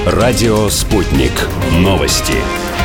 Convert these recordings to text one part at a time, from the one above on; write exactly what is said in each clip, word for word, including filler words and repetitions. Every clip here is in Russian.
Радио «Спутник». Новости.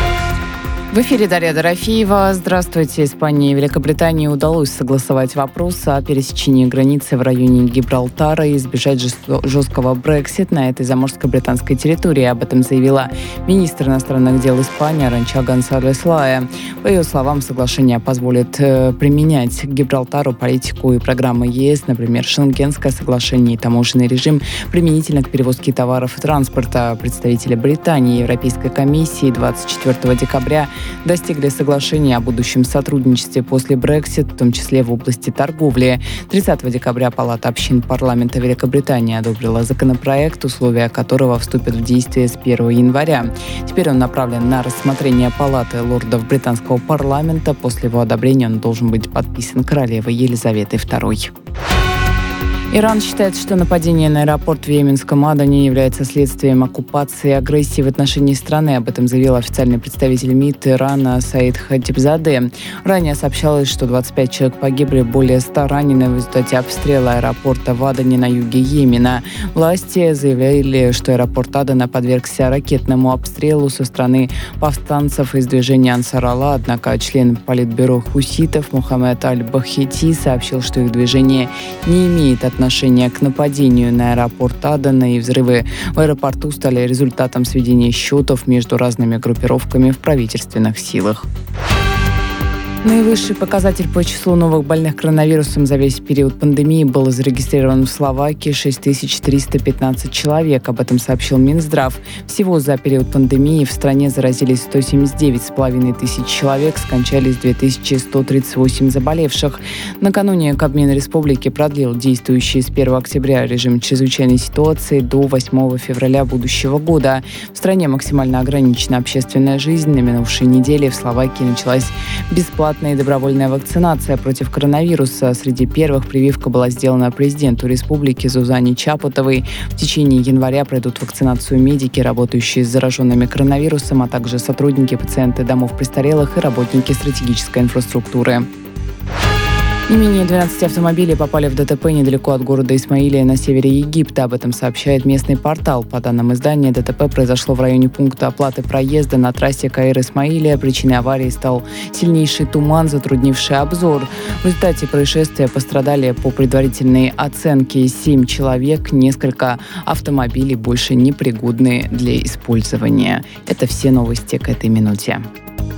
В эфире Дарья Дорофеева. Здравствуйте. Испании и Великобритании удалось согласовать вопрос о пересечении границы в районе Гибралтара и избежать жесткого Брексит на этой заморской британской территории. Об этом заявила министр иностранных дел Испании Арантxa Гонсалес Лая. По ее словам, соглашение позволит применять к Гибралтару политику и программы ЕС, например, Шенгенское соглашение и таможенный режим, применительно к перевозке товаров и транспорта. Представители Британии и Европейской комиссии двадцать четвёртого декабря достигли соглашения о будущем сотрудничестве после Брексит, в том числе в области торговли. тридцатого декабря Палата общин парламента Великобритании одобрила законопроект, условия которого вступят в действие с первого января. Теперь он направлен на рассмотрение Палаты лордов британского парламента. После его одобрения он должен быть подписан королевой Елизаветой второй. Иран считает, что нападение на аэропорт в йеменском Адане является следствием оккупации и агрессии в отношении страны. Об этом заявил официальный представитель МИД Ирана Саид Хатибзадeh. Ранее сообщалось, что двадцать пять человек погибли, более ста ранены в результате обстрела аэропорта в Адане на юге Йемена. Власти заявили, что аэропорт Адана подвергся ракетному обстрелу со стороны повстанцев из движения Ансар-Алла, однако член политбюро хуситов Мухаммед Аль-Бахити сообщил, что их движение не имеет отношения отношение к нападению на аэропорт Адана, и взрывы в аэропорту стали результатом сведения счетов между разными группировками в правительственных силах. Наивысший показатель по числу новых больных коронавирусом за весь период пандемии был зарегистрирован в Словакии — шесть тысяч триста пятнадцать человек. Об этом сообщил Минздрав. Всего за период пандемии в стране заразились сто семьдесят девять с половиной тысяч человек, скончались две тысячи сто тридцать восемь заболевших. Накануне Кабмин Республики продлил действующий с первого октября режим чрезвычайной ситуации до восьмого февраля будущего года. В стране максимально ограничена общественная жизнь. На минувшей неделе в Словакии началась бесплатная и добровольная вакцинация против коронавируса. Среди первых прививка была сделана президенту республики Зузане Чапутовой. В течение января пройдут вакцинацию медики, работающие с зараженными коронавирусом, а также сотрудники, пациенты домов престарелых и работники стратегической инфраструктуры. Не менее двенадцати автомобилей попали в ДТП недалеко от города Исмаилия на севере Египта. Об этом сообщает местный портал. По данным издания, ДТП произошло в районе пункта оплаты проезда на трассе Каир-Исмаилия. Причиной аварии стал сильнейший туман, затруднивший обзор. В результате происшествия пострадали, по предварительной оценке, семь человек. Несколько автомобилей больше непригодны для использования. Это все новости к этой минуте.